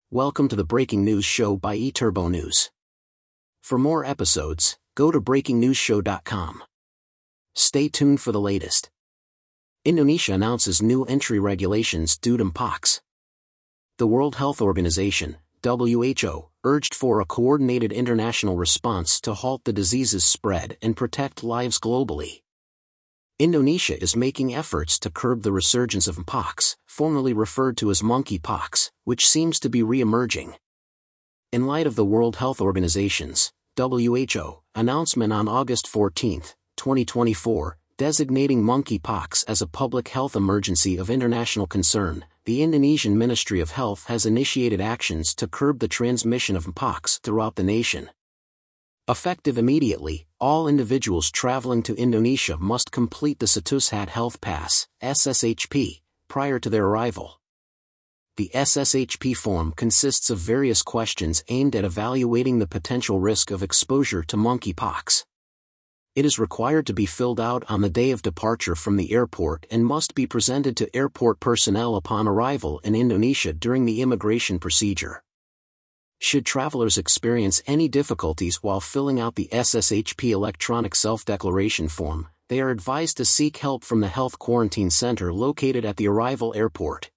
Welcome to the Breaking News Show by eTurbo News. For more episodes, go to breakingnewsshow.com. Stay tuned for the latest. Indonesia announces new entry regulations due to Mpox. The World Health Organization, WHO, urged for a coordinated international response to halt the disease's spread and protect lives globally. Indonesia is making efforts to curb the resurgence of Mpox, formerly referred to as monkeypox, which seems to be re-emerging. In light of the World Health Organization's (WHO) announcement on August 14, 2024, designating monkeypox as a public health emergency of international concern, the Indonesian Ministry of Health has initiated actions to curb the transmission of Mpox throughout the nation. Effective immediately, all individuals traveling to Indonesia must complete the Sehat Health Pass (SSHP) prior to their arrival. The SSHP form consists of various questions aimed at evaluating the potential risk of exposure to monkeypox. It is required to be filled out on the day of departure from the airport and must be presented to airport personnel upon arrival in Indonesia during the immigration procedure. Should travelers experience any difficulties while filling out the SSHP electronic self-declaration form, they are advised to seek help from the health quarantine center located at the arrival airport.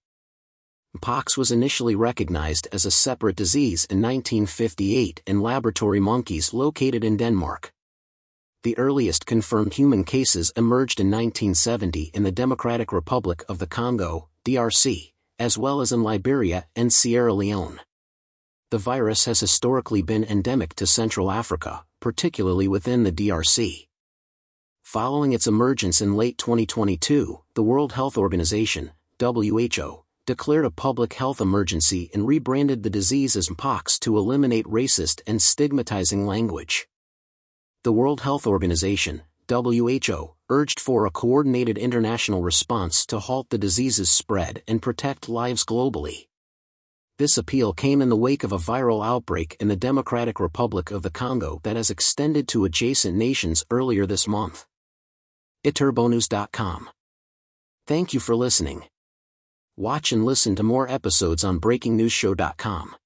Mpox was initially recognized as a separate disease in 1958 in laboratory monkeys located in Denmark. The earliest confirmed human cases emerged in 1970 in the Democratic Republic of the Congo, DRC, as well as in Liberia and Sierra Leone. The virus has historically been endemic to Central Africa, particularly within the DRC. Following its emergence in late 2022, the World Health Organization, WHO, declared a public health emergency and rebranded the disease as Mpox to eliminate racist and stigmatizing language. The World Health Organization, WHO, urged for a coordinated international response to halt the disease's spread and protect lives globally. This appeal came in the wake of a viral outbreak in the Democratic Republic of the Congo that has extended to adjacent nations earlier this month. eTurboNews.com. Thank you for listening. Watch and listen to more episodes on breakingnewsshow.com.